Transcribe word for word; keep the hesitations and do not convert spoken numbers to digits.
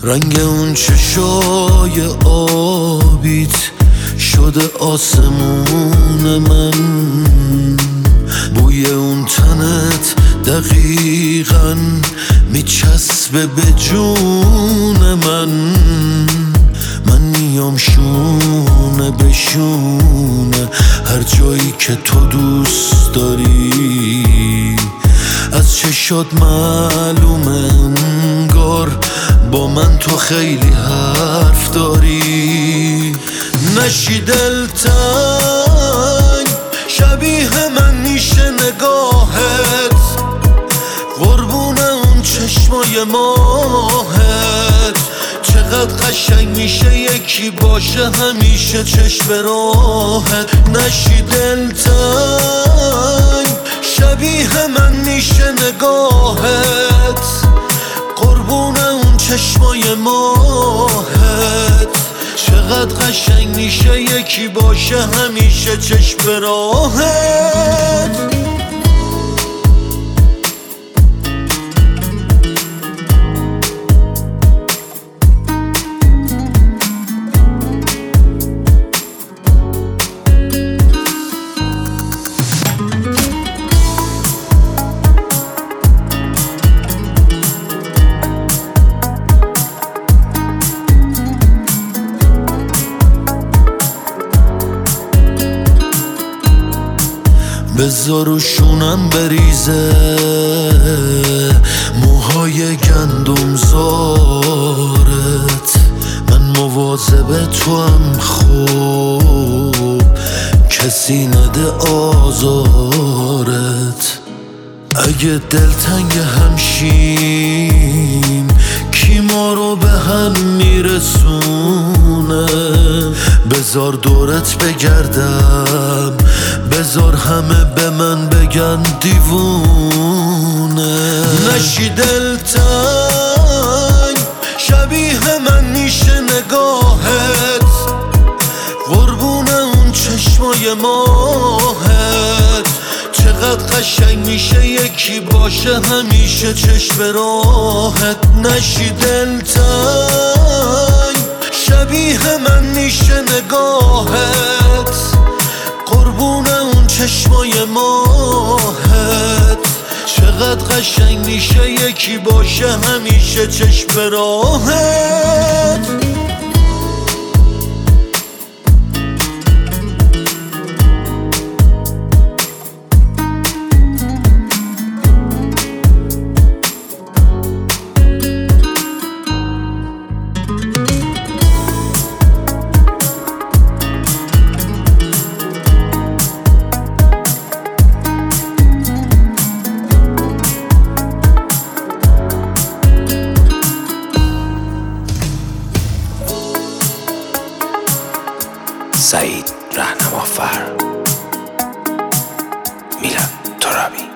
رنگ اون چشای آبیت شده آسمون من، بوی اون تنت دقیقاً میچسبه به جون من. من میام شونه به شونه هر جایی که تو دوست داری، از چشات معلومه انگار با من تو خیلی حرف داری. نشی دلتنگ شبیه من میشه نگاهت، قربون اون چشمای ماهت. چقدر قشنگ میشه یکی باشه همیشه چشم راهت. نشی دلتنگ شبیه من میشه نگاهت، قربون اون چشمای ماهت. چقدر قشنگ میشه یکی باشه همیشه چشم راهت. بذار روشونم بریزه موهای گندم زارت، من مواظب تو هم خوب کسی نده آزارت. اگه دلتنگ همشیم کی ما رو به هم میرسونه؟ بذار دورت بگردم، بذار همه به من بگن دیوونه. نشی دلتنگ شبیه من میشه نگاهت، قربون اون چشمای ماهت. چقدر قشنگ میشه یکی باشه همیشه چشم راهت. نشی دلتنگ شبیه من میشه نگاهت، قربون اون چشمای ماهت. چقدر قشنگ میشه یکی باشه همیشه چشم راهت. سعید رهنمافر، میلاد ترابی.